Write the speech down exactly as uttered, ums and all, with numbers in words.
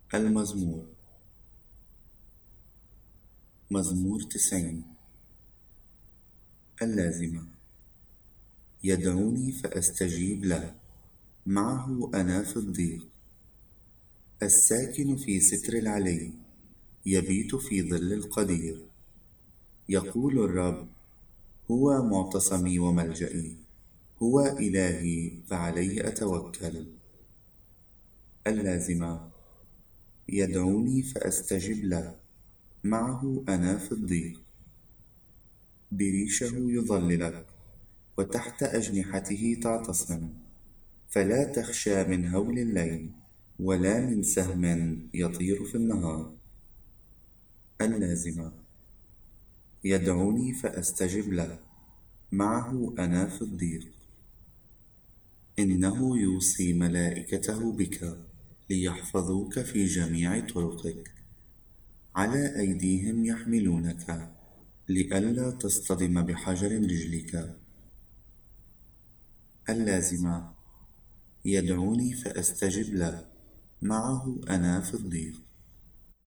المزمور. مزمور تسعين. اللازمة: يدعوني فأستجيب له، معه أنا في الضيق. الساكن في ستر العلي يبيت في ظل القدير. يقول الرب: هو معتصمي وملجئي، هو إلهي فعليه أتوكل. اللازمة: يدعوني فأستجب له، معه أنا في الضيق. بريشه يظللك، وتحت أجنحته تعتصم، فلا تخشى من هول الليل، ولا من سهم يطير في النهار. اللازمة: يدعوني فأستجب له، معه أنا في الضيق. إنه يوصي ملائكته بك ليحفظوك في جميع طرقك، على أيديهم يحملونك، لئلا تصطدم بحجر رجلك. اللازمة: يدعوني فأستجب له، معه أنا في الضيق.